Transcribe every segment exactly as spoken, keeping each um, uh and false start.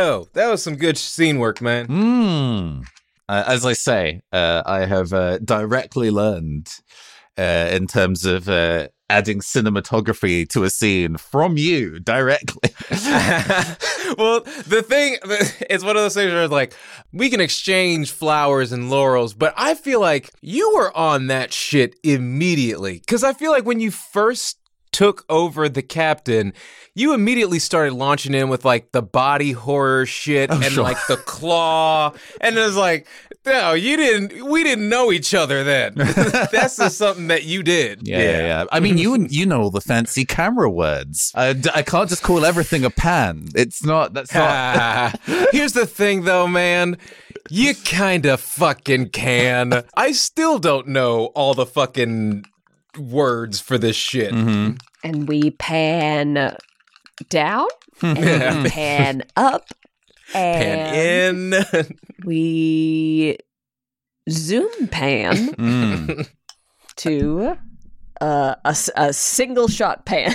Yo, that was some good scene work, man. Mm. Uh, as I say, uh, I have uh, directly learned uh, in terms of uh, adding cinematography to a scene from you directly. Well, the thing, it's one of those things where it's like, we can exchange flowers and laurels, but I feel like you were on that shit immediately. Because I feel like when you first took over the captain, you immediately started launching in with like the body horror shit oh, and sure. like the claw, and it was like, no, you didn't. We didn't know each other then. That's just something that you did. Yeah, yeah. yeah. I mean, you you know all the fancy camera words. I, I can't just call everything a pan. It's not. That's not. Here's the thing, though, man. You kind of fucking can. I still don't know all the fucking words for this shit. Mm-hmm. And we pan down and we pan up and pan in. We zoom pan mm. to uh, a, a single shot pan.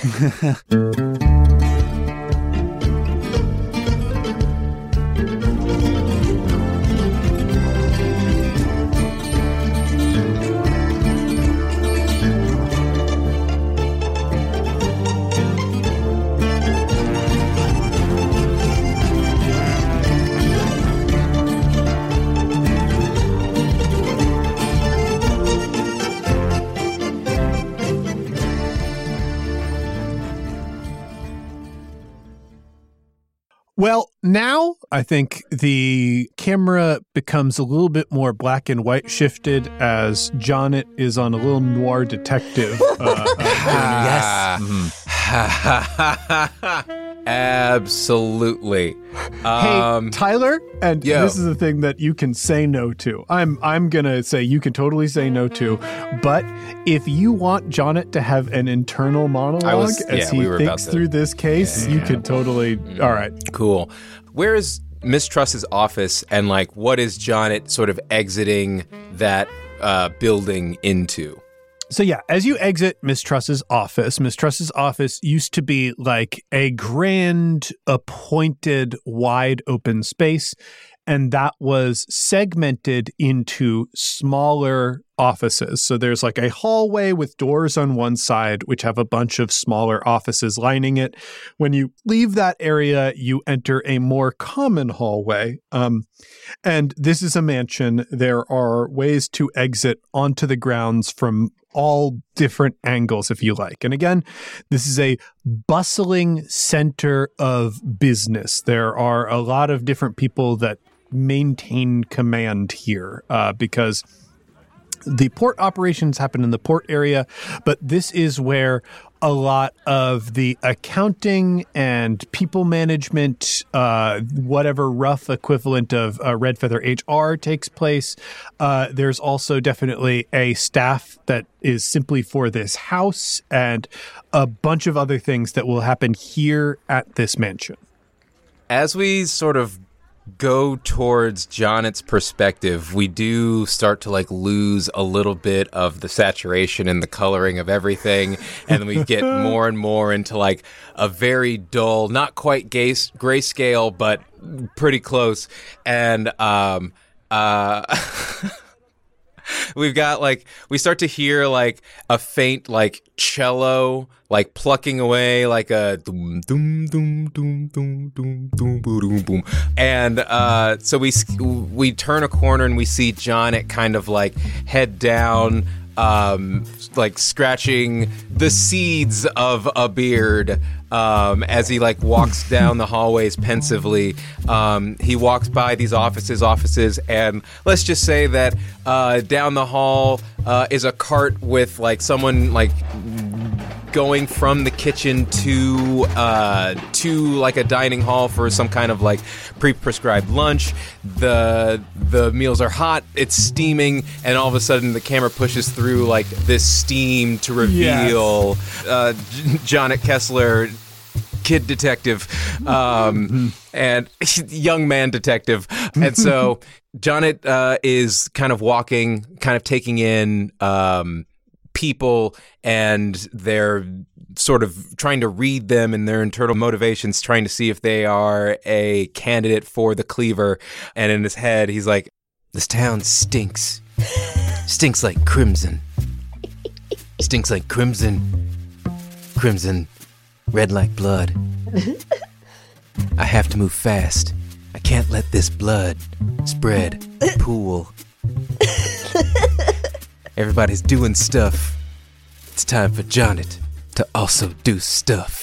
Well, now I think the camera becomes a little bit more black and white shifted as Jonnet is on a little noir detective. uh, uh, yes. Mm-hmm. Absolutely. Um, hey, Tyler, and yo. This is the thing that you can say no to. I'm I'm going to say you can totally say no to, but if you want Jonnet to have an internal monologue was, as yeah, he we thinks to, through this case, yeah, you yeah. could totally, mm. all right. Cool. Where is Miss Truss's office, and like what is Jonnet sort of exiting that uh, building into? So yeah, as you exit Miss Truss's office, Miss Truss's office used to be like a grand, appointed, wide open space, and that was segmented into smaller offices. So there's like a hallway with doors on one side, which have a bunch of smaller offices lining it. When you leave that area, you enter a more common hallway. Um, and this is a mansion. There are ways to exit onto the grounds from all different angles, if you like. And again, this is a bustling center of business. There are a lot of different people that maintain command here uh, because the port operations happen in the port area, but this is where a lot of the accounting and people management, uh, whatever rough equivalent of uh, Red Feather H R takes place. Uh, there's also definitely a staff that is simply for this house and a bunch of other things that will happen here at this mansion. As we sort of go towards Jonnet's perspective, we do start to like lose a little bit of the saturation and the coloring of everything, and we get more and more into like a very dull, not quite gay, grayscale, but pretty close. And um, uh, we've got like we start to hear like a faint like cello like plucking away like a doom doom doom doom doom doom doom boom boom, and uh, so we we turn a corner and we see Jonnet kind of like head down, um, like scratching the seeds of a beard. Um, as he like walks down the hallways pensively, um, he walks by these offices, offices, and let's just say that uh, down the hall uh, is a cart with like someone like going from the kitchen to uh, to like a dining hall for some kind of like pre-prescribed lunch. The the meals are hot, it's steaming, and all of a sudden the camera pushes through like this steam to reveal yes. uh, Jonnet Kessler, kid detective, um, and young man detective. And so Jonnet uh, is kind of walking, kind of taking in um, people and their sort of trying to read them and their internal motivations, trying to see if they are a candidate for the cleaver. And in his head, he's like, this town stinks. Stinks like crimson. Stinks like crimson. Crimson. Red like blood. I have to move fast. I can't let this blood spread, pool. Everybody's doing stuff. It's time for Jonnet to also do stuff.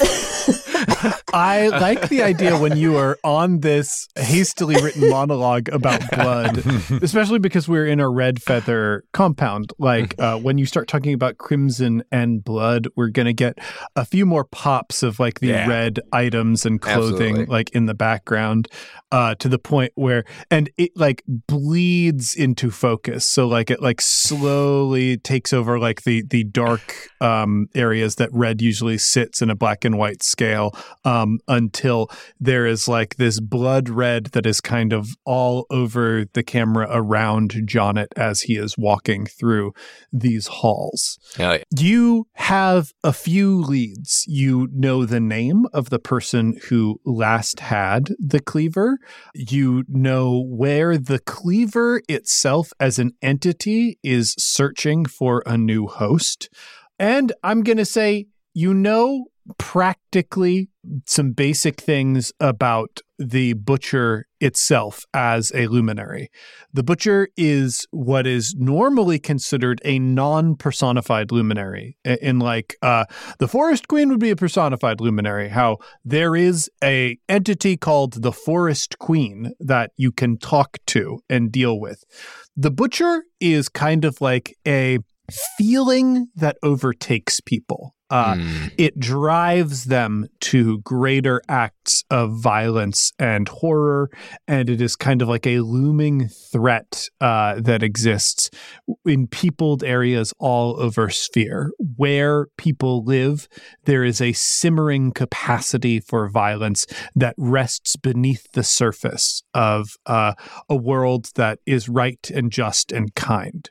I like the idea when you are on this hastily written monologue about blood, especially because we're in a red feather compound. Like uh, when you start talking about crimson and blood, we're going to get a few more pops of like the Yeah. red items and clothing Absolutely. like in the background uh, to the point where, and it like bleeds into focus. So like it like slowly takes over like the, the dark um, areas that red usually sits in a black and white scale. Um, until there is like this blood red that is kind of all over the camera around Jonnet as he is walking through these halls. Oh, yeah. You have a few leads. You know the name of the person who last had the cleaver. You know where the cleaver itself as an entity is searching for a new host. And I'm going to say, you know, practically some basic things about the Butcher itself as a luminary. The Butcher is what is normally considered a non-personified luminary. In like uh, the Forest Queen would be a personified luminary, how there is a entity called the Forest Queen that you can talk to and deal with. The Butcher is kind of like a feeling that overtakes people. Uh, Mm. It drives them to greater acts of violence and horror, and it is kind of like a looming threat uh, that exists in peopled areas all over Sphere. Where people live, there is a simmering capacity for violence that rests beneath the surface of uh, a world that is right and just and kind.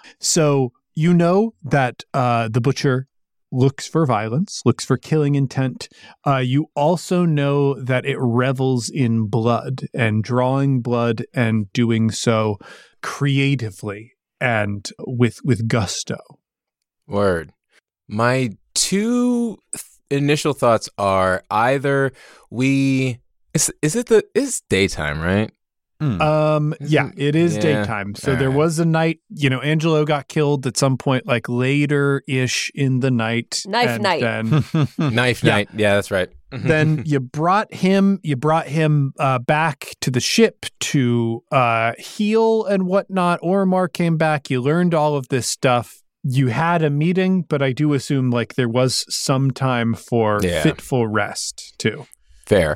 So you know that uh, the Butcher looks for violence, looks for killing intent. Uh, you also know that it revels in blood and drawing blood and doing so creatively and with with gusto. Word. My two th- initial thoughts are either we is is it the it's daytime, right? Mm. Um, Isn't- yeah, it is yeah. daytime. So All there right. was a night, you know, Angelo got killed at some point, like later-ish in the night. Knife and night. Then Knife Yeah. night. Yeah, that's right. then you brought him you brought him uh, back to the ship to uh, heal and whatnot. Ormar came back. You learned all of this stuff. You had a meeting, but I do assume like there was some time for Yeah. fitful rest too. Fair.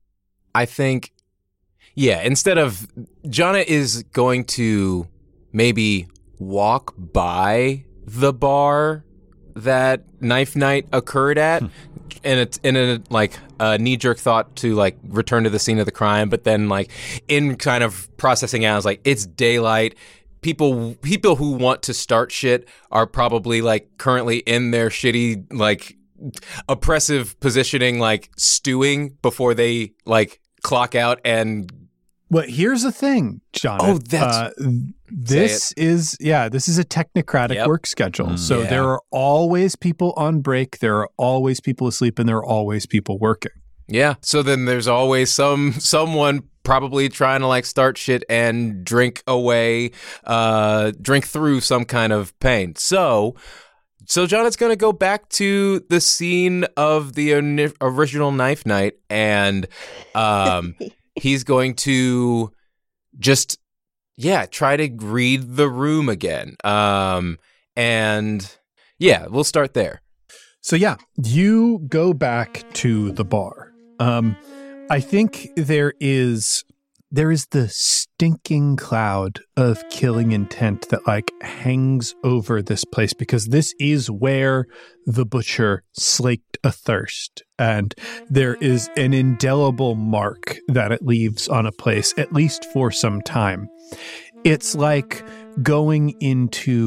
I think, yeah, instead of, Jonnet is going to maybe walk by the bar that Knife Night occurred at, and it's in a like a knee-jerk thought to like return to the scene of the crime, but then like in kind of processing out, it's like it's daylight. People people who want to start shit are probably like currently in their shitty like oppressive positioning, like stewing before they like clock out and Well, here's the thing, John. Oh, that's- uh, this is yeah, this is a technocratic Yep. work schedule. Mm. So Yeah. there are always people on break, there are always people asleep, and there are always people working. yeah. So then there's always some someone probably trying to like start shit and drink away, uh, drink through some kind of pain. So. So Jonat's going to go back to the scene of the oni- original Knife Night, and um, he's going to just, yeah, try to read the room again. Um, and yeah, we'll start there. So yeah, you go back to the bar. Um, I think there is there is the stinking cloud of killing intent that like hangs over this place because this is where the Butcher slaked a thirst, and there is an indelible mark that it leaves on a place, at least for some time. It's like going into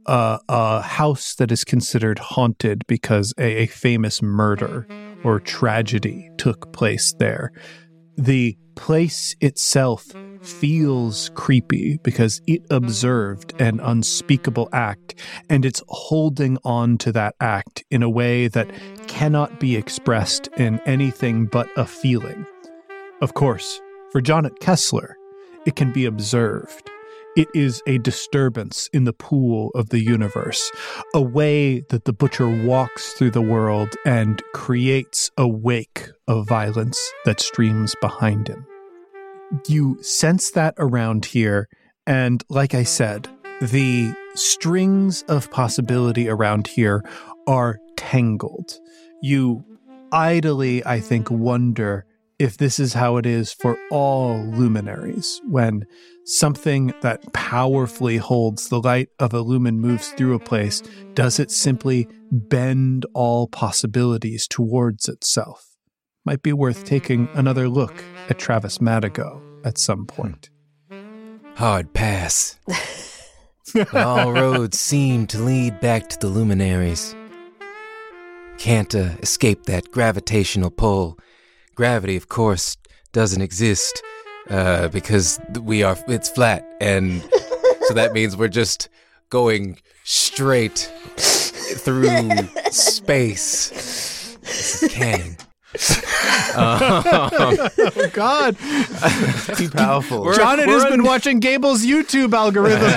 uh, a house that is considered haunted because a, a famous murder or tragedy took place there. The place itself feels creepy because it observed an unspeakable act, and it's holding on to that act in a way that cannot be expressed in anything but a feeling. Of course, for Jonnet Kessler, it can be observed. It is a disturbance in the pool of the universe, a way that the Butcher walks through the world and creates a wake of violence that streams behind him. You sense that around here, and like I said, the strings of possibility around here are tangled. You idly, I think, wonder if this is how it is for all luminaries, when something that powerfully holds the light of a lumen moves through a place, does it simply bend all possibilities towards itself? Might be worth taking another look at Travis Madigo at some point. Hard pass. But all roads seem to lead back to the luminaries. Can't uh, escape that gravitational pull. Gravity, of course, doesn't exist uh, because we are, it's flat. And so that means we're just going straight through space. This is canon. um, Oh, God. Too powerful. We're- Jonnet has we're been un- watching Gable's YouTube algorithm.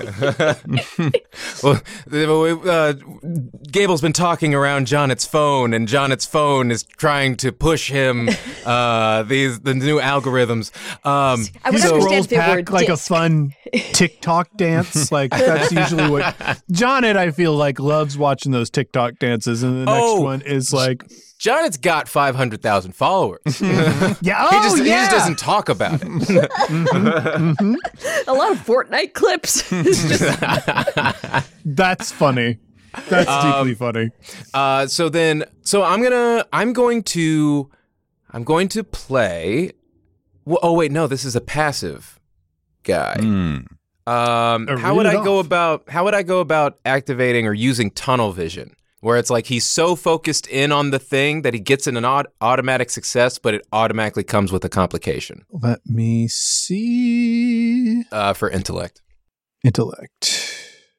Well, uh, Gable's been talking around Jonnet's phone, and Jonnet's phone is trying to push him uh, these the new algorithms. Um, I He would understand scrolls if they were back like a disc. fun TikTok dance. Like, that's usually what Jonnet, I feel like, loves watching those TikTok dances. And the next Oh. one is like, Jonnet's got five hundred thousand followers. he, yeah, oh, just, he yeah. just doesn't talk about it. A lot of Fortnite clips. It's just, That's funny. That's Um, deeply funny. Uh, so then, so I'm gonna, I'm going to, I'm going to play. Well, oh wait, no, this is a passive guy. Mm. Um, Uh, how would read I it go off. about? How would I go about activating or using tunnel vision? Where it's like he's so focused in on the thing that he gets an aut- automatic success, but it automatically comes with a complication Let me see. uh, for intellect. Intellect.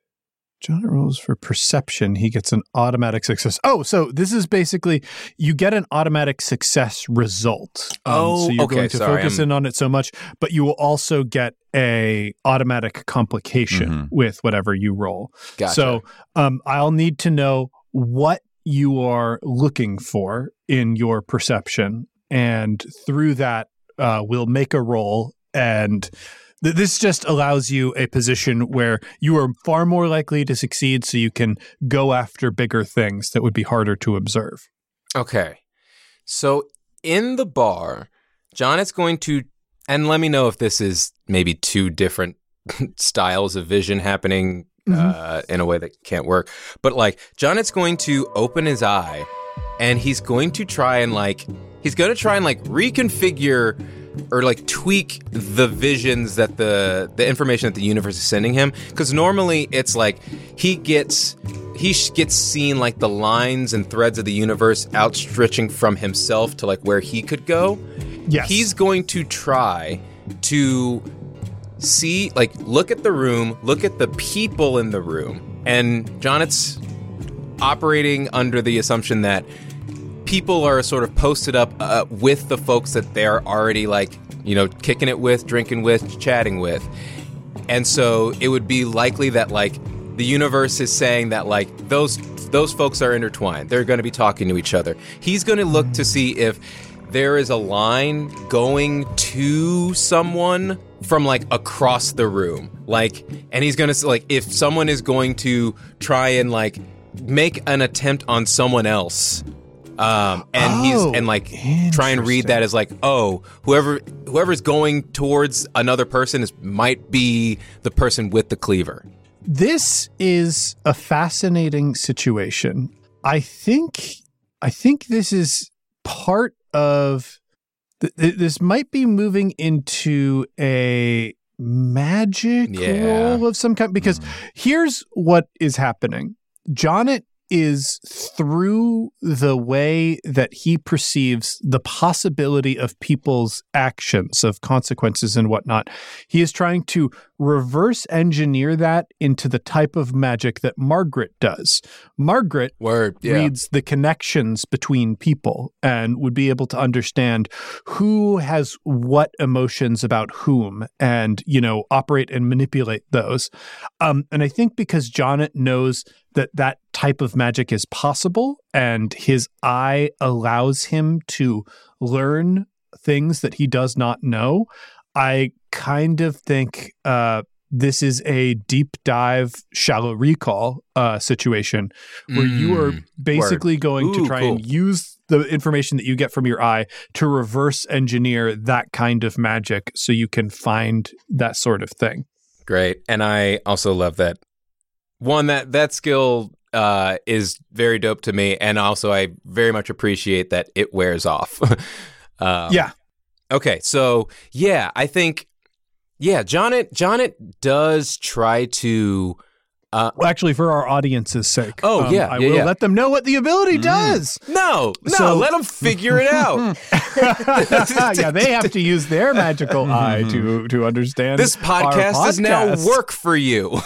Jonnet rolls for perception. He gets an automatic success. Oh, so this is basically, you get an automatic success result. Um, Oh, so you're okay, going to sorry, focus I'm- in on it so much, but you will also get a automatic complication Mhm. with whatever you roll. Gotcha. So um, I'll need to know what you are looking for in your perception, and through that, uh, we'll make a roll. And th- this just allows you a position where you are far more likely to succeed, so you can go after bigger things that would be harder to observe. Okay. So in the bar, Jonnet's going to, and let me know if this is maybe two different styles of vision happening uh, in a way that can't work. But like, Jonnet's going to open his eye, and he's going to try and like, he's going to try and like reconfigure or like tweak the visions that the the information that the universe is sending him, because normally it's like he gets he sh- gets seen like the lines and threads of the universe outstretching from himself to like where he could go. Yes. He's going to try to see, like, look at the room, look at the people in the room, and Jonnet's operating under the assumption that people are sort of posted up uh, with the folks that they're already, like, you know, kicking it with, drinking with, chatting with. And so it would be likely that, like, the universe is saying that, like, those those folks are intertwined. They're going to be talking to each other. He's going to look to see if there is a line going to someone from, like, across the room. Like, and he's going to, like, if someone is going to try and, like, make an attempt on someone else, um, and Oh, he's, and, like, try and read that as, like, oh, whoever whoever's going towards another person is might be the person with the cleaver. This is a fascinating situation. I think I think this is part of th- th- this might be moving into a magic Yeah. roll of some kind. Because here's what is happening. Jonnet is, through the way that he perceives the possibility of people's actions, of consequences and whatnot, he is trying to reverse engineer that into the type of magic that Margaret does. Margaret Word. Yeah. reads the connections between people and would be able to understand who has what emotions about whom and, you know, operate and manipulate those. Um, and I think because Jonnet knows that that type of magic is possible and his eye allows him to learn things that he does not know, I kind of think uh, this is a deep dive, shallow recall uh, situation where Mm, you are basically word. going to Ooh, try cool. and use the information that you get from your eye to reverse engineer that kind of magic so you can find that sort of thing. Great. And I also love that. One, that that skill uh, is very dope to me. And also, I very much appreciate that it wears off. um, Yeah. Okay. So, yeah, I think, yeah, Jonnet, Jonnet does try to. Uh, Well, actually, for our audience's sake. Oh, yeah, I yeah, will yeah. let them know what the ability does. no, no, So- let them figure it out. Yeah, they have to use their magical eye to to understand. This our podcast does now podcast. work for you.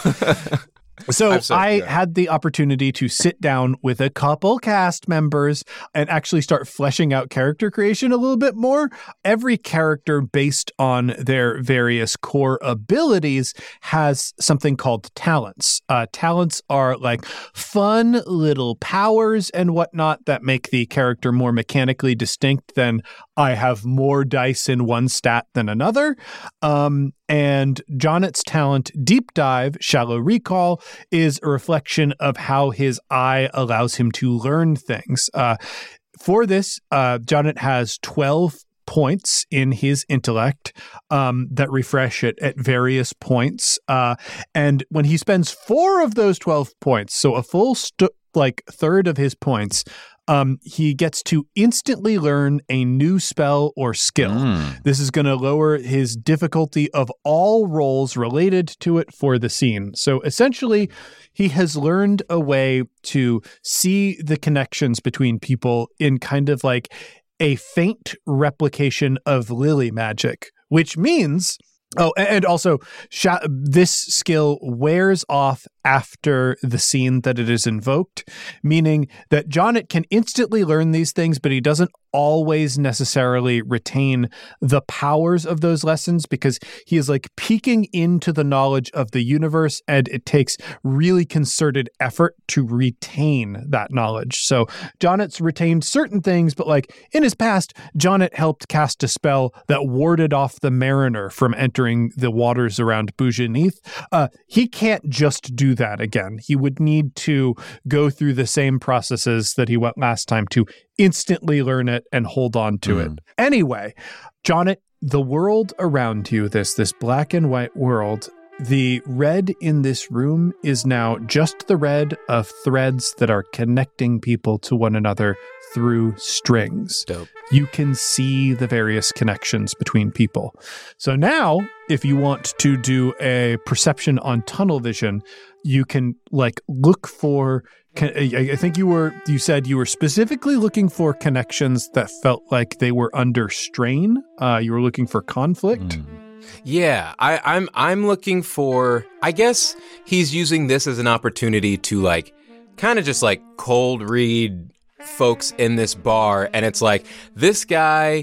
So I'm sorry, I yeah. had the opportunity to sit down with a couple cast members and actually start fleshing out character creation a little bit more. Every character, based on their various core abilities, has something called talents. Uh, talents are like fun little powers and whatnot that make the character more mechanically distinct than I have more dice in one stat than another. Um, and Jonnet's talent, Deep Dive, Shallow Recall, is a reflection of how his eye allows him to learn things. Uh, for this, uh, Jonnet has twelve points in his intellect um, that refresh it at various points. Uh, and when he spends four of those twelve points, so a full st- like third of his points, um, he gets to instantly learn a new spell or skill. Mm. This is going to lower his difficulty of all rolls related to it for the scene. So essentially, he has learned a way to see the connections between people in kind of like a faint replication of lily magic, which means... Oh, and also, sh- this skill wears off after the scene that it is invoked, meaning that Jonnet can instantly learn these things, but he doesn't always necessarily retain the powers of those lessons because he is like peeking into the knowledge of the universe, and it takes really concerted effort to retain that knowledge. So Jonnet's retained certain things, but like in his past, Jonnet helped cast a spell that warded off the Mariner from entering the waters around Bujanith. Uh, he can't just do that again. He would need to go through the same processes that he went last time to instantly learn it and hold on to Mm. it. Anyway, Jonnet, the world around you, this this black and white world, the red in this room is now just the red of threads that are connecting people to one another through strings. Dope. You can see the various connections between people. So now, if you want to do a perception on tunnel vision, you can like look for. Can, I I think you were. You said you were specifically looking for connections that felt like they were under strain. Uh, you were looking for conflict. Mm. Yeah, I, I'm I'm looking for. I guess he's using this as an opportunity to like, kind of just like cold read folks in this bar, and it's like this guy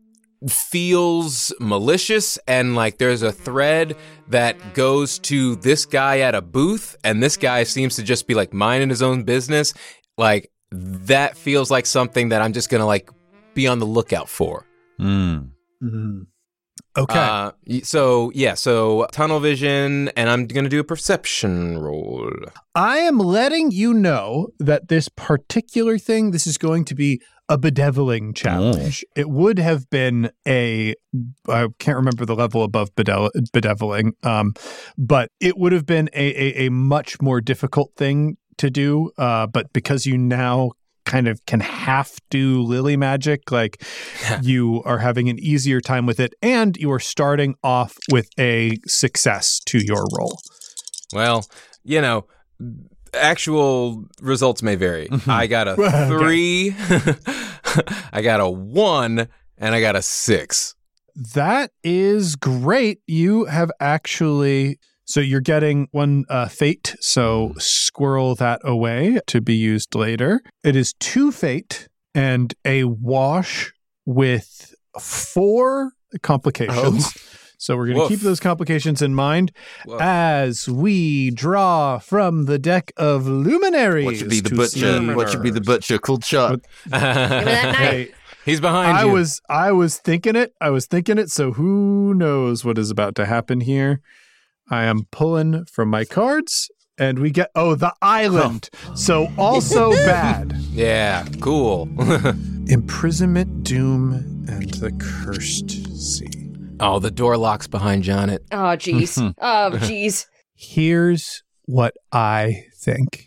feels malicious, and like there's a thread that goes to this guy at a booth, and this guy seems to just be like minding his own business. Like that feels like something that I'm just gonna like be on the lookout for. Mm. Mm-hmm. Okay. Uh, y- so yeah, so tunnel vision, and I'm gonna do a perception roll. I am letting you know that this particular thing, this is going to be a bedeviling challenge. It would have been a, I can't remember the level above bedel- bedeviling, um, but it would have been a, a, a much more difficult thing to do. Uh, but because you now kind of can half do lily magic. Like you are having an easier time with it, and you are starting off with a success to your roll. Well, you know, actual results may vary. Mm-hmm. I got a three, I got a one, and I got a six. That is great. You have actually, so you're getting one uh, fate, so squirrel that away to be used later. It is two fate and a wash with four complications. Oh. So we're going to Woof. keep those complications in mind Woof. as we draw from the deck of luminaries. What should be the to butcher? see- What should be the butcher called shot? Give me that knife. Hey, He's behind I you. was I was thinking it. I was thinking it. So who knows what is about to happen here? I am pulling from my cards, and we get oh the island. So also bad. Yeah, cool. Imprisonment, doom, and the cursed sea. Oh, the door locks behind Jonet. Oh, jeez. Oh, jeez. Here's what I think.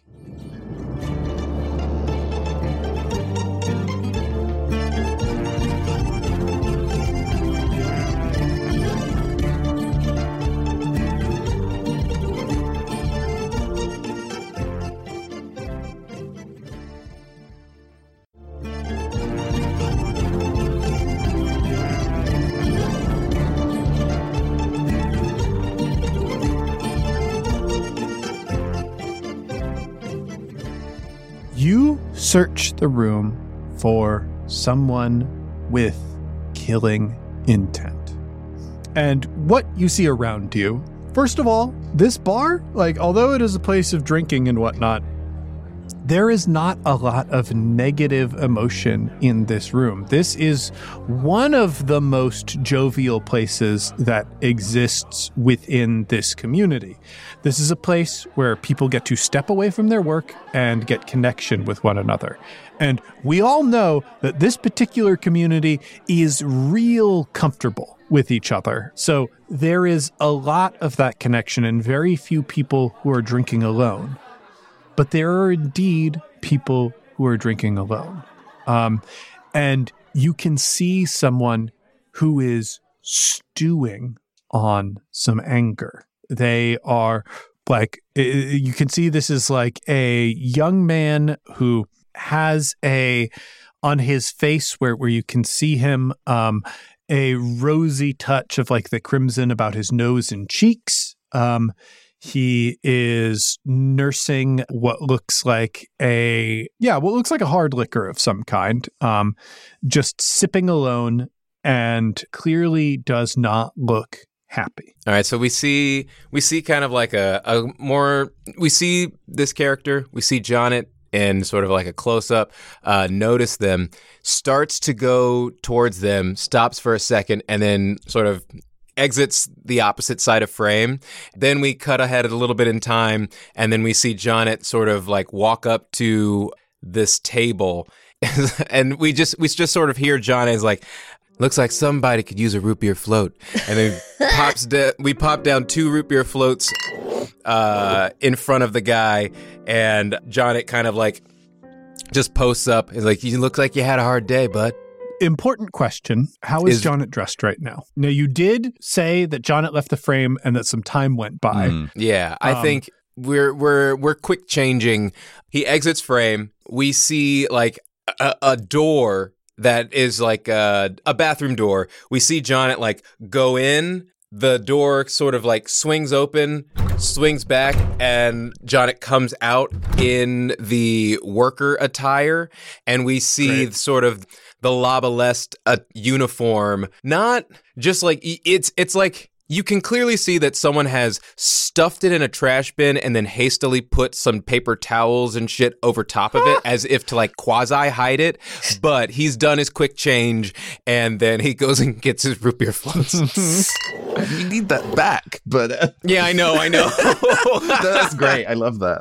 You search the room for someone with killing intent. And what you see around you, first of all, this bar, like, although it is a place of drinking and whatnot, there is not a lot of negative emotion in this room. This is one of the most jovial places that exists within this community. This is a place where people get to step away from their work and get connection with one another. And we all know that this particular community is real comfortable with each other. So there is a lot of that connection and very few people who are drinking alone. But there are indeed people who are drinking alone. Um, and you can see someone who is stewing on some anger. They are like, you can see this is like a young man who has a, on his face where, where you can see him, um, a rosy touch of like the crimson about his nose and cheeks. Um, He is nursing what looks like a, yeah, what looks like a hard liquor of some kind, um, just sipping alone, and clearly does not look happy. All right, so we see we see kind of like a, a more we see this character, we see Jonet in sort of like a close up, uh, notice them, starts to go towards them, stops for a second, and then sort of exits the opposite side of frame. Then we cut ahead a little bit in time, and then we see Jonet sort of like walk up to this table, and we just we just sort of hear Jonet's like, looks like somebody could use a root beer float, and then pops da- we pop down two root beer floats uh, in front of the guy, and Jonet kind of like just posts up. He's like, you look like you had a hard day, bud. Important question. How is, Is- Jonet dressed right now? Now, you did say that Jonet left the frame and that some time went by. Mm. Yeah, I Um, think we're we're we're quick changing. He exits frame. We see like a, a door that is like a, a bathroom door. We see Jonet like go in. The door sort of like swings open, swings back, and Jonet comes out in the worker attire, and we see Great. sort of the Labalest uh, uniform. Not just like it's it's like you can clearly see that someone has stuffed it in a trash bin and then hastily put some paper towels and shit over top of it as if to like quasi hide it. But he's done his quick change, and then he goes and gets his root beer floats. You need that back, but uh, Yeah, I know, I know. that's great. I love that.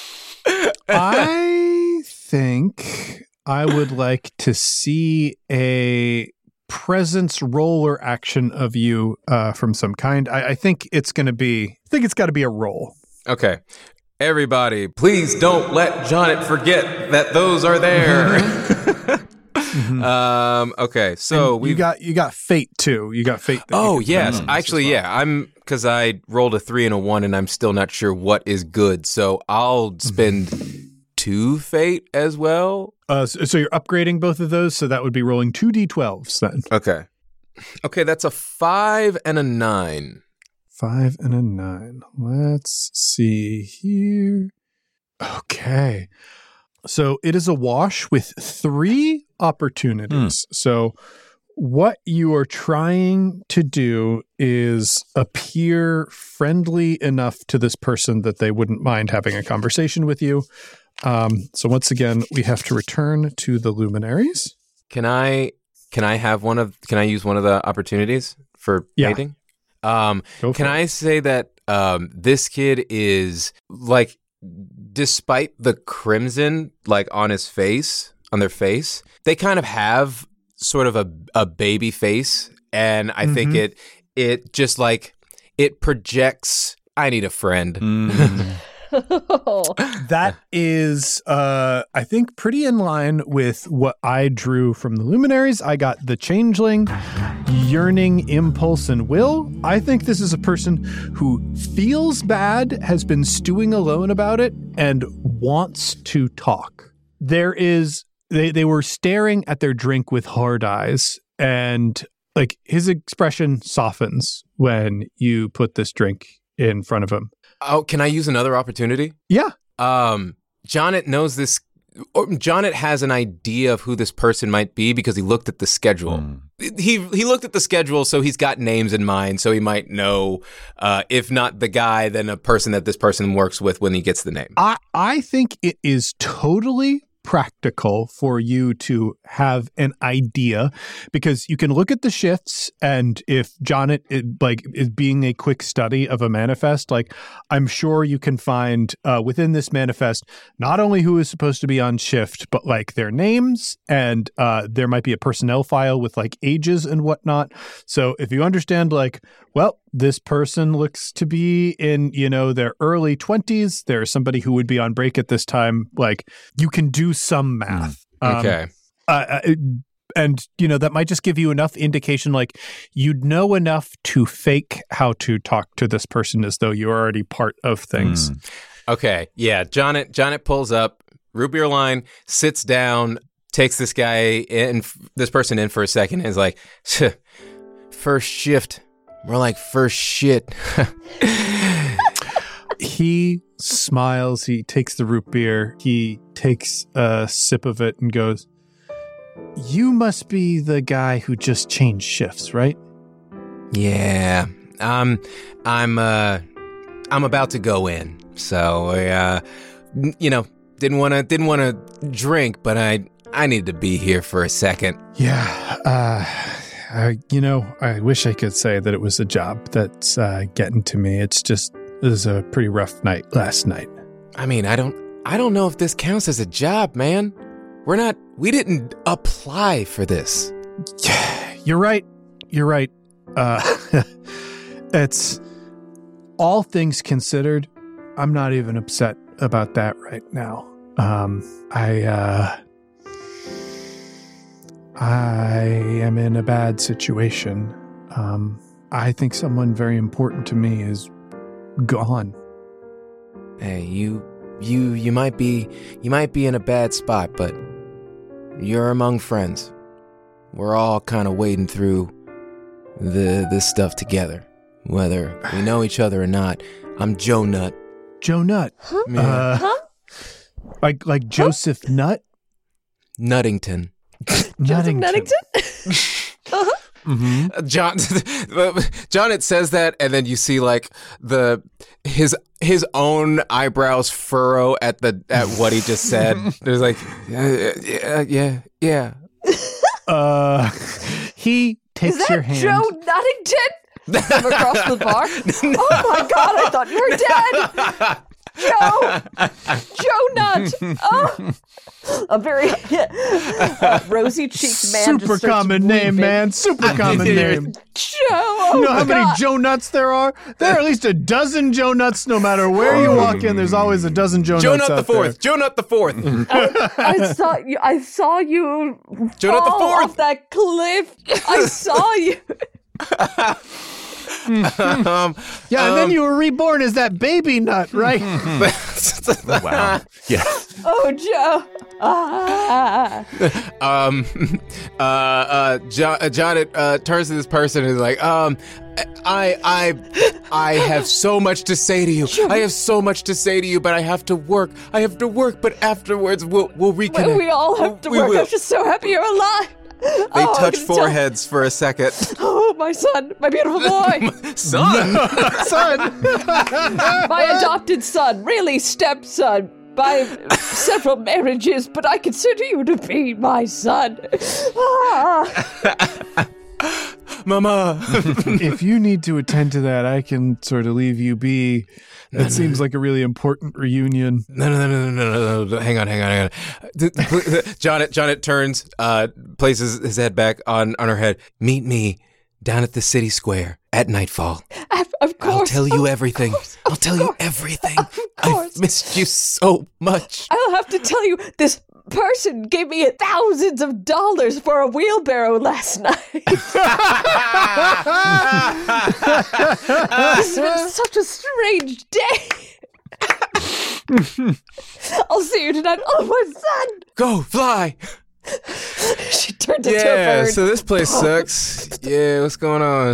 I think I would like to see a presence roller action of you uh, from some kind. I, I think it's going to be, I think it's got to be a roll. Okay. Everybody, please don't let Jonet forget that those are there. Mm-hmm. um, okay, so And we you got you got fate too. You got fate. that you Oh can yes, spend on this actually, as well. yeah. I'm because I rolled a three and a one, and I'm still not sure what is good. So I'll spend two fate as well. Uh, so, so you're upgrading both of those, so that would be rolling two d twelves then. Okay, okay, that's a five and a nine. Five and a nine. Let's see here. Okay. So it is a wash with three opportunities. So what you are trying to do is appear friendly enough to this person that they wouldn't mind having a conversation with you. Um, so once again, we have to return to the luminaries. Can I can I have one of can I use one of the opportunities for Yeah. painting? Um, Go can for it. I say that um, this kid is like, despite the crimson like on his face, on their face, they kind of have sort of a a baby face, and I think Mhm. it it just like it projects. I need a friend. Mm. That is, uh, I think, pretty in line with what I drew from the luminaries. I got the changeling, yearning, impulse, and will. I think this is a person who feels bad, has been stewing alone about it, and wants to talk. There is, they, they were staring at their drink with hard eyes, and like his expression softens when you put this drink in front of him. Oh, can I use another opportunity? Yeah. Um, Jonet knows this. Or Jonet has an idea of who this person might be because he looked at the schedule. Mm. He he looked at the schedule, so he's got names in mind, so he might know, uh, if not the guy, then a person that this person works with when he gets the name. I, I think it is totally practical for you to have an idea, because you can look at the shifts, and if Jonet it, like is being a quick study of a manifest, like I'm sure you can find uh, within this manifest not only who is supposed to be on shift, but like their names, and uh, there might be a personnel file with like ages and whatnot. So if you understand, like, well, this person looks to be in, you know, their early twenties. There's somebody who would be on break at this time. Like, you can do some math. Um, Okay. uh, uh, and, you know, that might just give you enough indication, like, you'd know enough to fake how to talk to this person as though you're already part of things. Mm. Okay. Yeah. Jonet Jonet pulls up, root beer line, sits down, takes this guy in, this person in for a second, and is like, first shift. More like first shit. He smiles. He takes the root beer. He takes a sip of it and goes, "You must be the guy who just changed shifts, right?" Yeah. Um, I'm, uh, I'm about to go in. So, uh, n- you know, didn't want to, didn't want to drink, but I, I needed to be here for a second. Yeah. Uh, uh, you know, I wish I could say that it was a job that's uh, getting to me. It's just, it was a pretty rough night last night. I mean, I don't, I don't know if this counts as a job, man. We're not, we didn't apply for this. You're right. You're right. Uh, it's all things considered. I'm not even upset about that right now. Um, I, uh, I am in a bad situation. Um, I think someone very important to me is gone. Hey, you, you, you might be, you might be in a bad spot, but you're among friends. We're all kind of wading through the this stuff together, whether we know each other or not. I'm Joe Nut. Joe Nut. Huh? Yeah. Uh, Huh? like like Joseph Nutt? Nuttington. Joseph Nuttington. Nuttington? uh-huh. Mm-hmm. Uh, John, John, it says that, and then you see like the his his own eyebrows furrow at the at what he just said. There's like, yeah, yeah, yeah, yeah. Uh, he takes Is your that hand. Joe Nuttington? From across the bar? Oh my god, I thought you were dead! Joe! Joe Nut! Oh! A very uh, rosy-cheeked man Super just starts common name, weeping. man. Super common name. Joe! Oh You know how my many God. Joe Nuts there are? There are at least a dozen Joe Nuts. No matter where you walk in, there's always a dozen Joe, Joe Nuts Nut the out there. fourth. Joe Nut the fourth. I saw you. I saw you Joe Nut the fall fourth. off that cliff. I saw you. um, Yeah, and then you were reborn as that baby nut, right? Wow. Yeah. Oh, Joe. Ah. um, uh, uh, John, uh, John uh, turns to this person and is like, um, I, I, I have so much to say to you. I have so much to say to you, but I have to work. I have to work, but afterwards we'll we'll reconnect. Well, we all have to We work. will. I'm just so happy you're alive. They Oh, I touch can tell- foreheads for a second. Oh, my son, my beautiful boy, Son, Son. my adopted son, really stepson, by several marriages, but I consider you to be my son. Ah. Mama. If you need to attend to that, I can sort of leave you be. It seems like a really important reunion. No, no, no, no, no, no, no, no. Hang on, hang on, hang on. Jonet, Jonet turns, uh, places his head back on, on her head. Meet me down at the city square at nightfall. Of, of course. I'll tell you of everything. course, I'll of tell you course, everything. Of course. I've missed you so much. I'll have to tell you, this person gave me thousands of dollars for a wheelbarrow last night. This has been such a strange day. I'll see you tonight. Oh, my son! Go, fly. She turned into a Yeah, bird. so this place sucks. Yeah, what's going on?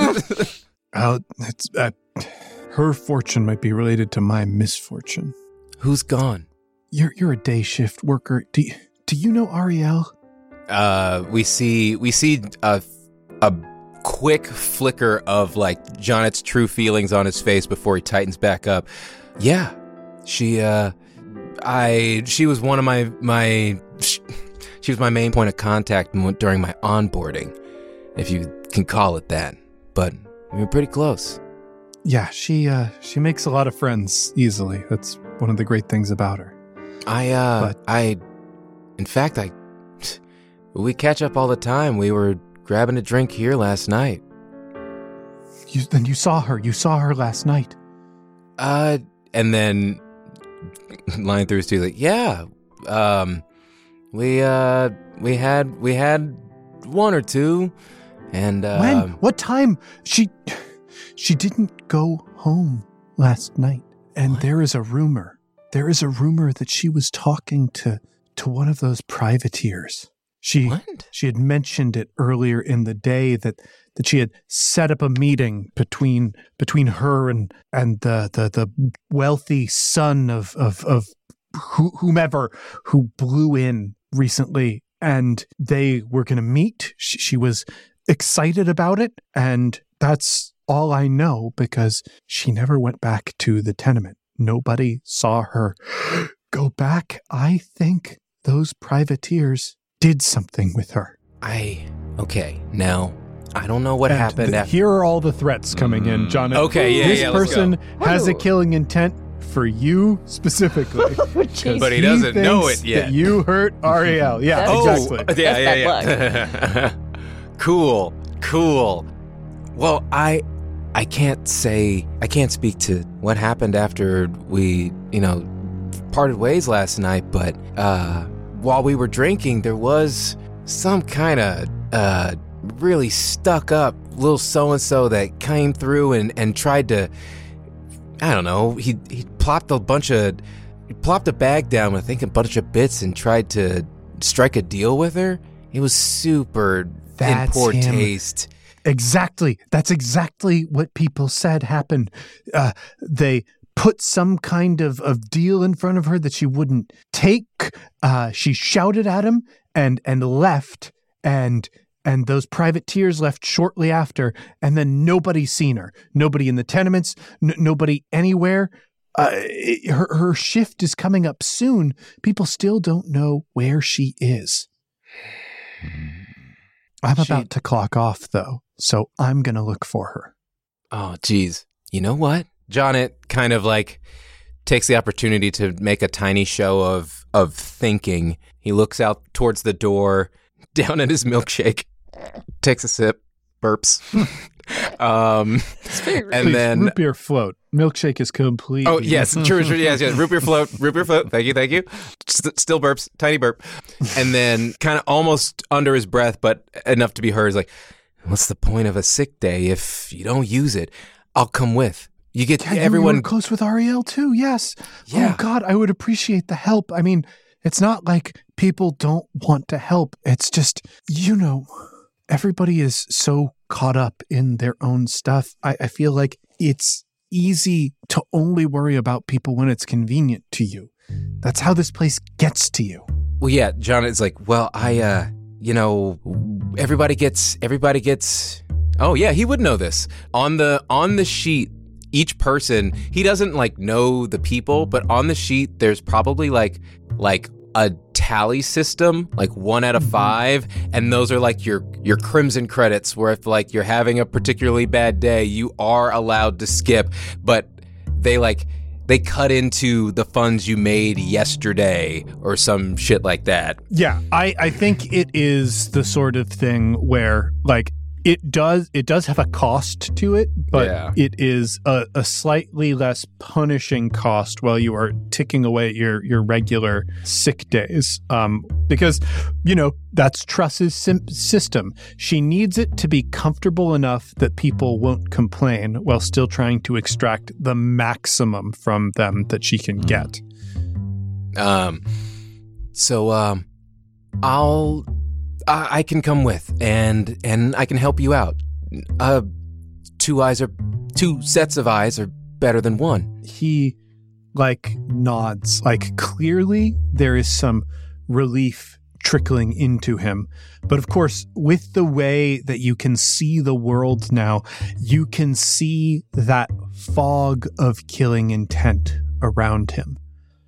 Oh, it's, uh, her fortune might be related to my misfortune. Who's gone? You're you're a day shift worker. Do you, do you know Ariel? Uh, we see we see a a quick flicker of like Jonet's true feelings on his face before he tightens back up. Yeah, she uh, I she was one of my my she was my main point of contact during my onboarding, if you can call it that. But we were pretty close. Yeah, she uh she makes a lot of friends easily. That's one of the great things about her. I uh But- I in fact I we catch up all the time. We were grabbing a drink here last night. You, then you saw her. You saw her last night. Uh, and then lying through his teeth, like, yeah, um, we uh, we had we had one or two, and uh, When? What time? She she didn't go home last night. And What? there is a rumor. There is a rumor that she was talking to to one of those privateers. She what? she had mentioned it earlier in the day that that she had set up a meeting between between her and and the the, the wealthy son of of of who, whomever who blew in recently, and they were going to meet. She, she was excited about it, and that's all I know because she never went back to the tenement. Nobody saw her go back. I think those privateers did something with her. I okay now. I don't know what And happened th- after. Here are all the threats coming in, John. Okay, yeah, this yeah, let's person go. has a Ooh. killing intent for you specifically. Oh, jeez. But he doesn't know thinks it yet. That you hurt Ariel. Yeah, That's- Oh, exactly. yeah, That's yeah, yeah. Cool, cool. Well, I, I can't say, I can't speak to what happened after we, you know, parted ways last night. But uh, while we were drinking, there was some kind of uh, really stuck up little so and so that came through and and tried to. I don't know. He he plopped a bunch of, he plopped a bag down with I think a bunch of bits and tried to strike a deal with her. It was super That's in poor him. taste. Exactly. That's exactly what people said happened. Uh, they put some kind of, of deal in front of her that she wouldn't take. Uh, she shouted at him and and left, and and those privateers left shortly after, and then nobody's seen her. Nobody in the tenements, n- nobody anywhere. Uh, it- her, her shift is coming up soon. People still don't know where she is. I'm She- about to clock off, though, so I'm going to look for her. Oh, geez. You know what? Jonnet kind of like takes the opportunity to make a tiny show of of thinking. He looks out towards the door, down at his milkshake, takes a sip, burps. um, and Please, then root beer float. Milkshake is complete. Oh, yes, true, true, yes, yes. Root beer float, root beer float. Thank you, thank you. St- still burps, tiny burp. And then kind of almost under his breath, but enough to be heard, is like, what's the point of a sick day if you don't use it? I'll come with. You get Yeah, you everyone. were close with Ariel too. Yes. Yeah. Oh God, I would appreciate the help. I mean, it's not like people don't want to help. It's just, you know, everybody is so caught up in their own stuff. I, I feel like it's easy to only worry about people when it's convenient to you. That's how this place gets to you. Well, yeah, John is like, well, I, uh, you know, everybody gets, everybody gets. Oh yeah, he would know this. On the on the sheet, each person, he doesn't like know the people, but on the sheet, there's probably like like a tally system, like one out of five, and those are like your your crimson credits, where if like you're having a particularly bad day, you are allowed to skip, but they like they cut into the funds you made yesterday or some shit like that. Yeah, I, I think it is the sort of thing where like it does it does have a cost to it, but Yeah. it is a, a slightly less punishing cost while you are ticking away at your, your regular sick days. Um, because, you know, that's Truss's sim- system. She needs it to be comfortable enough that people won't complain while still trying to extract the maximum from them that she can get. Um, so um, I'll. I can come with, and and I can help you out. Uh, two eyes are, two sets of eyes are better than one. He like nods, like clearly there is some relief trickling into him. But of course, with the way that you can see the world now, you can see that fog of killing intent around him.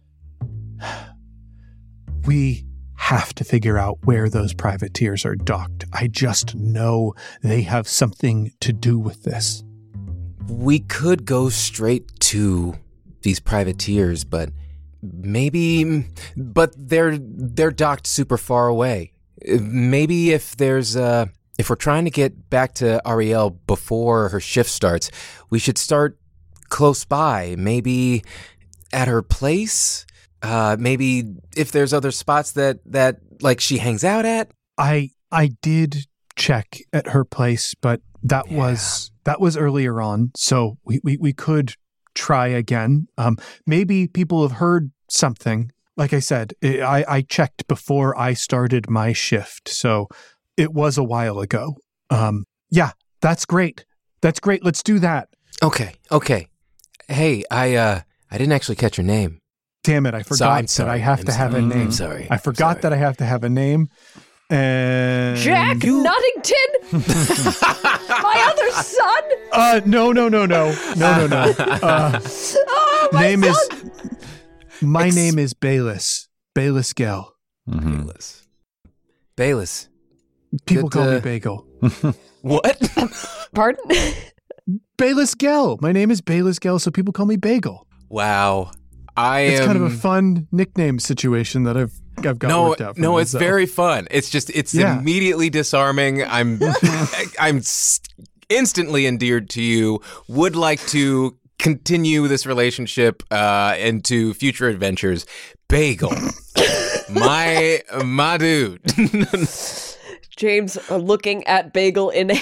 We have to figure out where those privateers are docked. I just know they have something to do with this. We could go straight to these privateers, but maybe, but they're they're docked super far away. Maybe if there's uh if we're trying to get back to Ariel before her shift starts, we should start close by. Maybe at her place. Uh, maybe if there's other spots that, that like she hangs out at. I I did check at her place, but that Yeah. was that was earlier on, so we, we, we could try again. Um, maybe people have heard something. Like I said, I, I checked before I started my shift, so it was a while ago. Um, yeah, that's great. That's great. Let's do that. Okay, okay. Hey, I uh, I didn't actually catch your name. Damn it, I So- forgot I'm sorry. that I have I'm to have sorry. a name. I'm sorry. I forgot Sorry. that I have to have a name. And Jack Nuttington? My other son? Uh, no, no, no, no, no, no, no. Uh, Oh, my name son! is my Ex- name is Bayless. Bayless Gell. Mhm. Bayless. Bayless. People Good, call uh, me Bagel. What? Pardon? Bayless Gell. My name is Bayless Gell, so people call me Bagel. Wow. I It's am. kind of a fun nickname situation that I've I've got no, worked out. For no, it's myself. very fun. It's just, it's Yeah. immediately disarming. I'm, I'm s- instantly endeared to you. Would like to continue this relationship uh, into future adventures. Bagel, my my dude. James uh, looking at Bagel in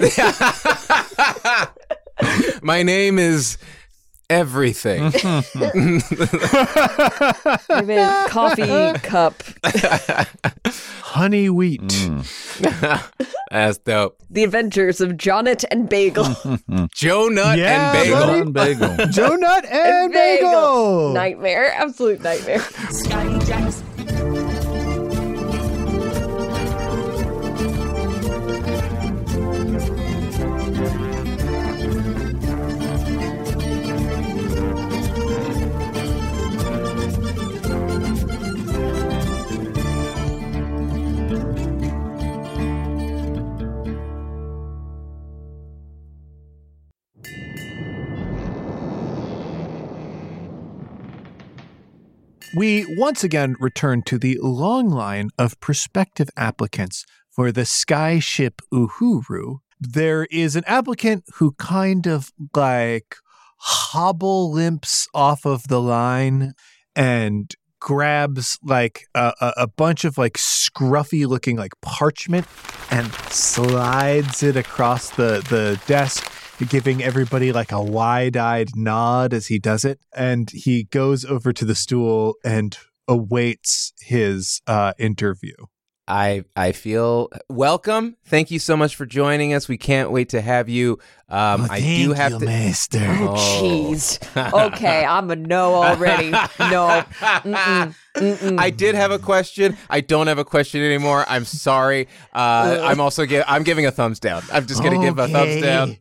My name is everything. I'm in coffee cup. honey wheat. Mm. That's dope. The Adventures of Jonnet and Bagel. Joe Nut Yeah, and Bagel. buddy. John Bagel. Donut and, And bagel. bagel. Nightmare. Absolute nightmare. Scotty Jacks. We once again return to the long line of prospective applicants for the skyship Uhuru. There is an applicant who kind of like hobble limps off of the line and grabs like a, a, a bunch of like scruffy looking like parchment and slides it across the, the desk, giving everybody like a wide-eyed nod as he does it. And he goes over to the stool and awaits his uh, interview. I I feel welcome. Thank you so much for joining us. We can't wait to have you. Um, oh, I do have you, to. Master. Oh, jeez. Okay, I'm a no already. No. Mm-mm. Mm-mm. I did have a question. I don't have a question anymore. I'm sorry. Uh, I'm also gi- I'm giving a thumbs down. I'm just gonna okay. give a thumbs down.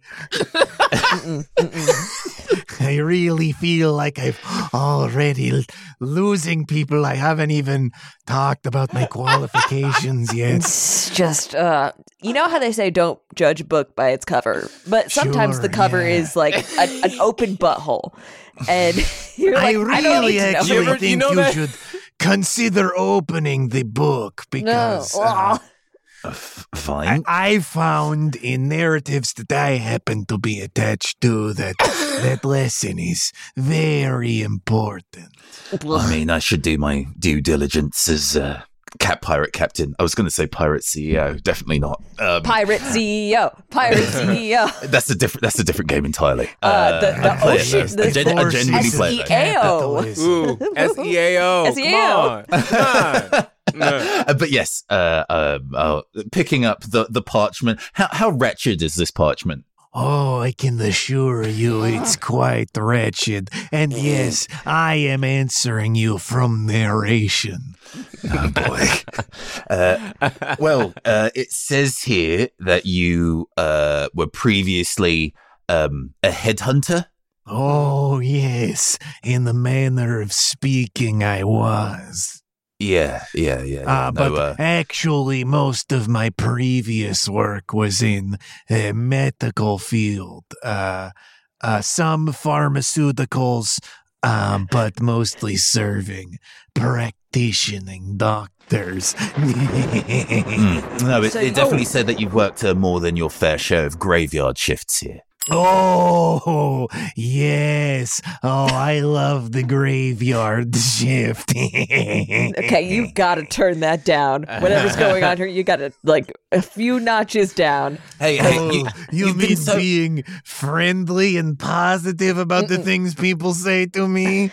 Mm-mm. Mm-mm. I really feel like I'm already l- losing people. I haven't even talked about my qualifications yet. It's just, uh, you know how they say don't judge a book by its cover, but sometimes Sure, the cover yeah. is like a, an open butthole, and you're like, I I, don't really need to know. actually You ever- you think know you that- should consider opening the book No. because uh, Uh, f- fine. I, I found in narratives that I happen to be attached to that that lesson is very important. I mean, I should do my due diligence as uh, cat pirate captain. I was going to say pirate C E O. Definitely not. Um, Pirate C E O, Pirate C E O. that's a different. That's a different game entirely. Uh, the- the I play it, ocean- though. the I, gen- I force genuinely is play it. though. S E A O. capitalism. Ooh, S E A O. S E A O. Come on. Come on. No. Uh, but yes, uh, um, uh, picking up the, the parchment. How, how wretched is this parchment? Oh, I can assure you it's quite wretched. And yes, I am answering you from narration. Oh boy. uh, well, uh, it says here that you uh, were previously um, a headhunter. Oh, yes, in the manner of speaking, I was. Yeah, yeah, yeah. yeah. Uh, No, but uh, actually, most of my previous work was in the medical field. Uh, uh, some pharmaceuticals, um, but mostly serving, practicing doctors. mm, no, it, So- it definitely oh. said that you've worked uh, more than your fair share of graveyard shifts here. Oh, yes. Oh, I love the graveyard shift. Okay, you gotta turn that down. Whatever's going on here, you gotta, like, a few notches down. Hey, hey, Oh, you, you you've been mean so- being friendly and positive about the things people say to me?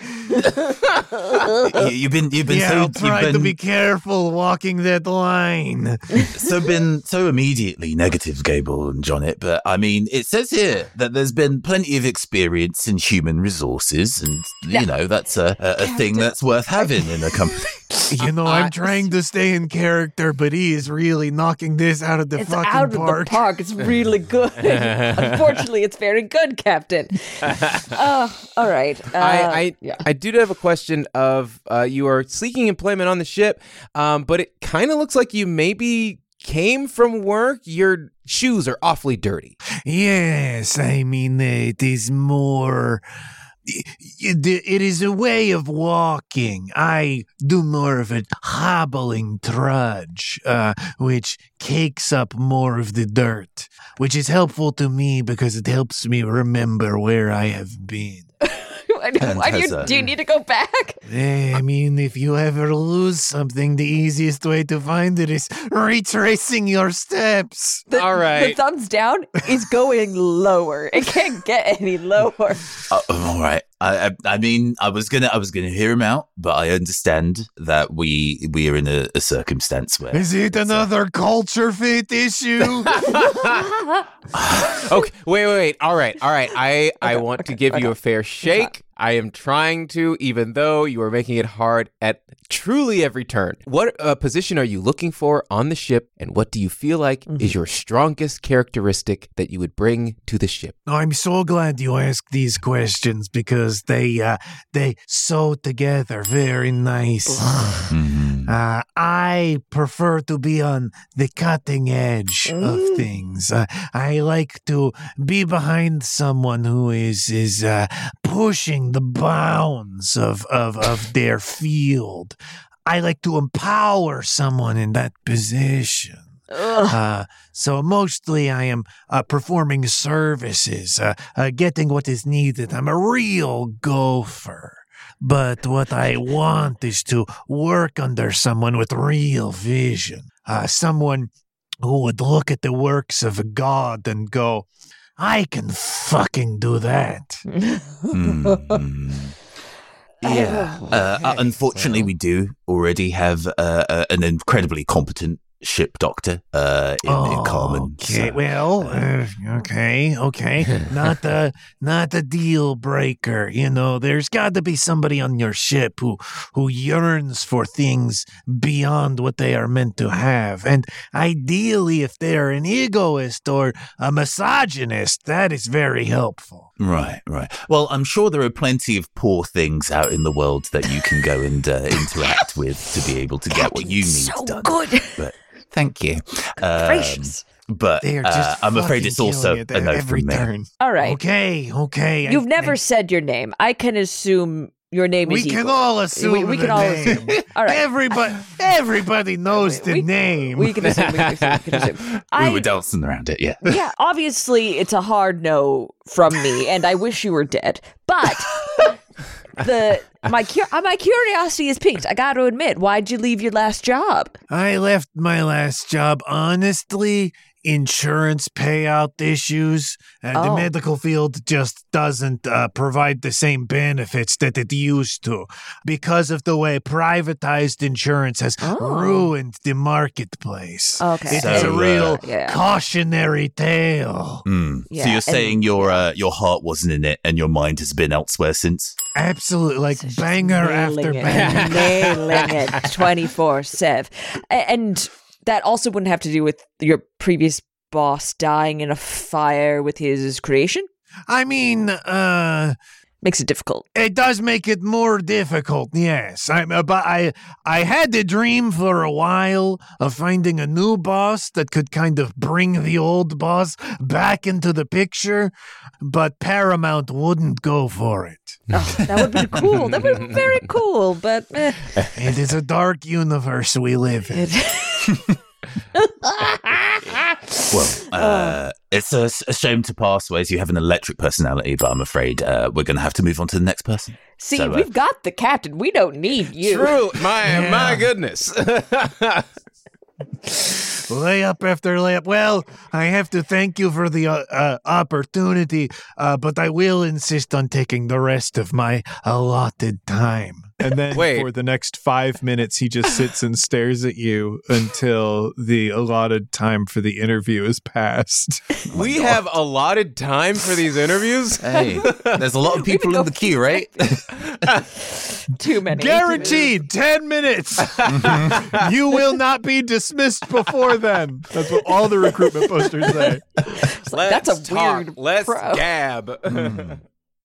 you, you've been you've been yeah, so I'll try you've to been, be careful walking that line. so been so immediately negative, Gable and Jonnet. But I mean, it says here that there's been plenty of experience in human resources, and you know that's a, a, a thing that's worth having in a company. You know, I'm trying to stay in character, but he is really knocking this out of the It's fucking out of park. the park. It's really good. Unfortunately, it's very good, Captain. Uh, all right. Uh, I I, yeah. I do have a question of uh, you are seeking employment on the ship, um, but it kind of looks like you maybe came from work. Your shoes are awfully dirty. Yes, I mean, it is more. It, it is a way of walking. I do more of a hobbling trudge, uh, which cakes up more of the dirt, which is helpful to me because it helps me remember where I have been. Why do, And why do has you, a- do you need to go back? Eh, I mean, if you ever lose something, the easiest way to find it is retracing your steps. The, All right. The thumbs down is going lower. It can't get any lower. Uh, all right. I, I I mean, I was gonna I was gonna hear him out, but I understand that we we are in a, a circumstance where Is it it's, uh, another culture fit issue? Okay, wait, wait, wait. All right, all right. I, I Okay, want okay, to give you okay. a fair shake. I am trying to, even though you are making it hard at truly every turn. What uh, position are you looking for on the ship, and what do you feel like Mm-hmm. is your strongest characteristic that you would bring to the ship? I'm so glad you asked these questions because they uh, they sew together very nice. mhm. Uh, I prefer to be on the cutting edge Mm. of things. Uh, I like to be behind someone who is is uh, pushing the bounds of, of, of their field. I like to empower someone in that position. Uh, so mostly I am uh, performing services, uh, uh, getting what is needed. I'm a real gopher. But what I want is to work under someone with real vision. Uh, someone who would look at the works of a god and go, I can fucking do that. Mm-hmm. Yeah. Uh, uh, unfortunately, we do already have uh, uh, an incredibly competent ship doctor uh, in, oh, in Carmen. Okay, so, well, uh, okay, okay. Not the not the deal breaker. You know, there's got to be somebody on your ship who who yearns for things beyond what they are meant to have. And ideally, if they're an egoist or a misogynist, that is very helpful. Right, right. Well, I'm sure there are plenty of poor things out in the world that you can go and uh, interact with to be able to get what you need so done. good. But thank you. Um, Gracious. But They are uh, just I'm afraid fucking it's also killing it a at no every from me. turn. All right. Okay, okay. You've I- never I- said your name. I can assume your name We is can Igor. all assume We- we the can all name. assume. All right. Everybody, everybody knows the We- name. We can assume. We can assume. We can assume. We I, were dancing around it, yeah. yeah, obviously it's a hard no from me, and I wish you were dead. But the my cu- my curiosity is piqued. I got to admit, why'd you leave your last job? I left my last job, honestly, insurance payout issues. Uh, The Oh. medical field just doesn't uh, provide the same benefits that it used to because of the way privatized insurance has Oh. ruined the marketplace. Okay. It So, is a uh, real yeah. cautionary tale. Mm. Yeah, so you're and- saying your uh, your heart wasn't in it and your mind has been elsewhere since? Absolutely, like So she's banger nailing after it. banger. nailing it twenty-four seven. And that also wouldn't have to do with your previous boss dying in a fire with his creation? I mean, uh, Makes it difficult. it does make it more difficult, yes. I, uh, but I, I had the dream for a while of finding a new boss that could kind of bring the old boss back into the picture, but Paramount wouldn't go for it. Oh, that would be cool. That would be very cool, but eh, It is a dark universe we live in. it, Well, uh, it's a, a shame to pass ways. You have an electric personality, but I'm afraid uh, we're going to have to move on to the next person. see, So, uh, we've got the captain. We don't need you. True. My Yeah. my goodness. Layup after layup. Well, I have to thank you for the uh, uh, opportunity, uh, but I will insist on taking the rest of my allotted time. And then Wait. for the next five minutes, he just sits and stares at you until the allotted time for the interview is passed. we have allotted time for these interviews. Hey, there's a lot of people in the queue, right? Too many. Guaranteed ten minutes. You will not be dismissed before then. That's what all the recruitment posters say. It's like, that's a Let's talk. weird Let's pro. gab. Mm.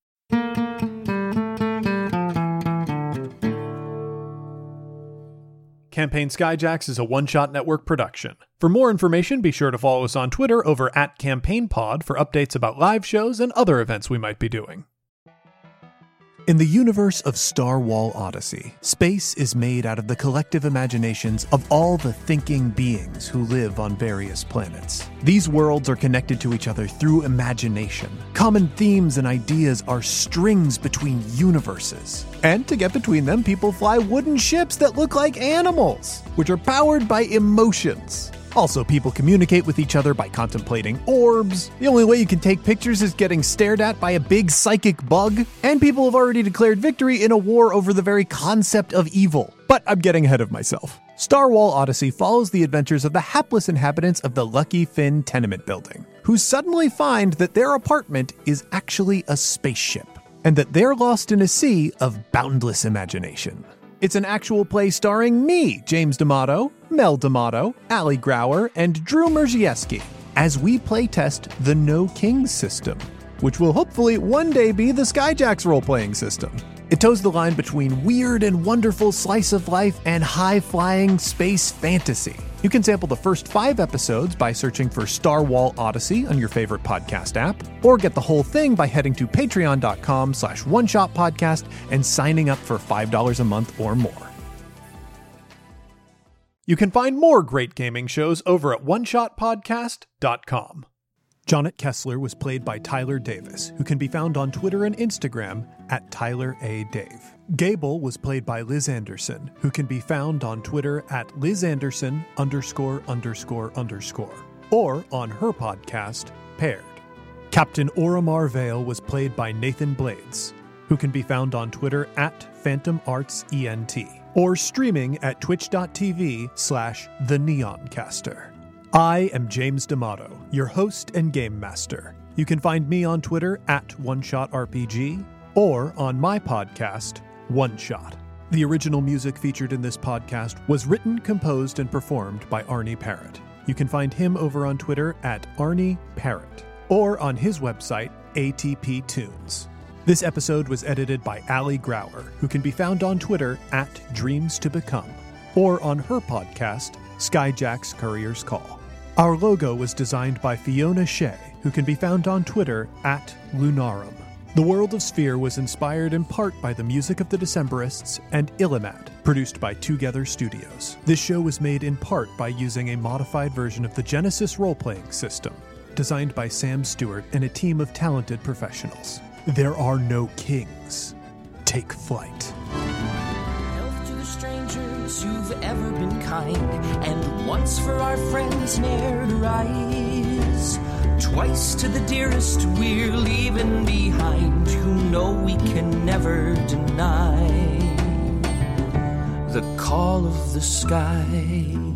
Campaign Skyjacks is a one-shot network production. For more information, be sure to follow us on Twitter over at CampaignPod for updates about live shows and other events we might be doing. In the universe of Star Wall Odyssey, space is made out of the collective imaginations of all the thinking beings who live on various planets. These worlds are connected to each other through imagination. Common themes and ideas are strings between universes. And to get between them, people fly wooden ships that look like animals, which are powered by emotions. Also, people communicate with each other by contemplating orbs. The only way you can take pictures is getting stared at by a big psychic bug. And people have already declared victory in a war over the very concept of evil. But I'm getting ahead of myself. Star Wall Odyssey follows the adventures of the hapless inhabitants of the Lucky Finn tenement building, who suddenly find that their apartment is actually a spaceship, and that they're lost in a sea of boundless imagination. It's an actual play starring me, James D'Amato, Mel D'Amato, Ali Grauer, and Drew Merzieski, as we playtest the No Kings system, which will hopefully one day be the Skyjacks role-playing system. It toes the line between weird and wonderful slice of life and high-flying space fantasy. You can sample the first five episodes by searching for Star Wall Odyssey on your favorite podcast app, or get the whole thing by heading to patreon.com slash one shot podcast and signing up for five dollars a month or more. You can find more great gaming shows over at one shot podcast dot com. Jonnet Kessler was played by Tyler Davis, who can be found on Twitter and Instagram at Tyler A. Dave. Gable was played by Liz Anderson, who can be found on Twitter at Liz Anderson underscore underscore underscore, or on her podcast, Paired. Captain Oromar Vale was played by Nathan Blades, who can be found on Twitter at Phantom Arts E N T, or streaming at twitch.tv slash the Neoncaster. I am James D'Amato, your host and game master. You can find me on Twitter at OneShotRPG or on my podcast, One Shot. The original music featured in this podcast was written, composed, and performed by Arnie Parrott. You can find him over on Twitter at Arnie Parrott or on his website, A T P Tunes. This episode was edited by Allie Grauer, who can be found on Twitter at Dreams to Become, or on her podcast, Skyjack's Courier's Call. Our logo was designed by Fiona Shea, who can be found on Twitter at Lunarum. The World of Sphere was inspired in part by the music of the Decemberists and Illimat, produced by Together Studios. This show was made in part by using a modified version of the Genesis role-playing system, designed by Sam Stewart and a team of talented professionals. There are no kings. Take flight. Strangers who've ever been kind, and once for our friends ne'er to rise, twice to the dearest we're leaving behind, who know we can never deny the call of the sky.